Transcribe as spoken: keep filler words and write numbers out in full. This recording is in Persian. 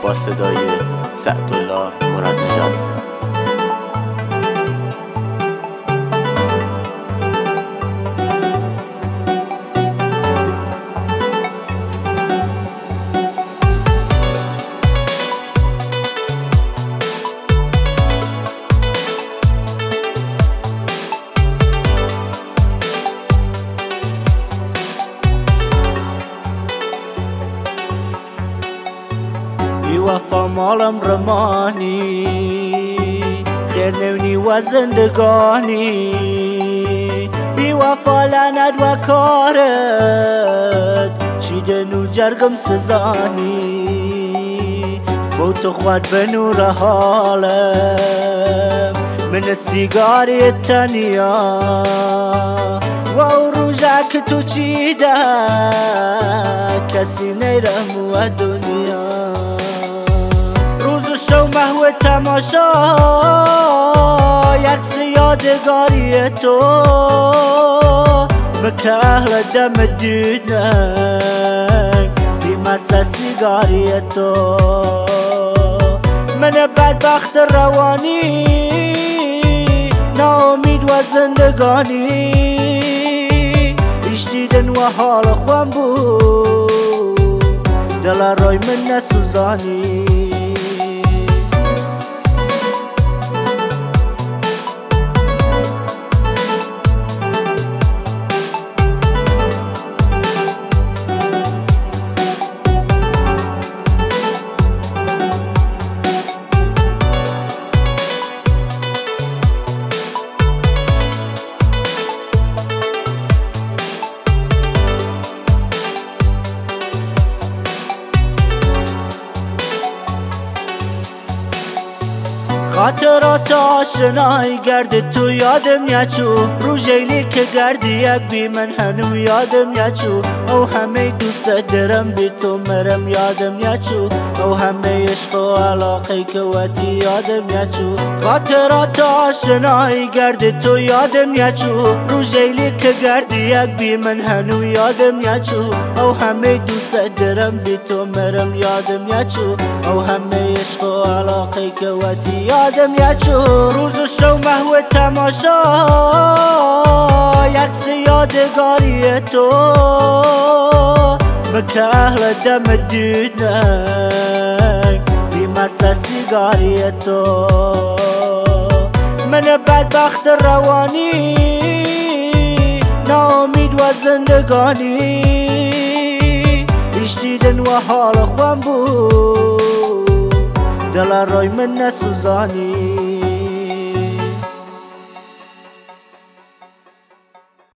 با صدای سعدالله مراد نژاد. بی وفا مالم رمانی، خیر نونی و زندگانی. بی وفا لعنت و کارت چیدن و جرگم سزانی. بو تو خود به نور حالم من سیگاری تنیا و او روزه که تو چیده کسی نیرم و دنیا. روز و شو محو تماشا یکس یادگاری تو مکه اهل دم دیدن بیمسه سیگاری تو. من بدبخت روانی ناامید و زندگانی ایشتیدن و حال خوام بود دل رای من نسوزانی. خاطرات آشنایی گرد تو یادم یچو روژیلی که گردی یک بی من هنو یادم یچو او همه دوست درم بی تو مرم یادم یچو او همه عشق و علاقه که وطی یادم یچو. خاطرات آشنایی گرد تو یادم یچو روژیلی که گردی یک بی من هنو یادم یچو او همه دوست درم بی تو مرم یادم یچو او همه عشق و علاقه که وطی یادم یچو. روز و شو محو تماشا یکس یادگاری تو مکه اهل دم دیدن بیمسه سیگاری تو. من بدبخت روانی ناامید و زندگانی ایشتیدن و حال خوام بود دل رای من نسوزانی.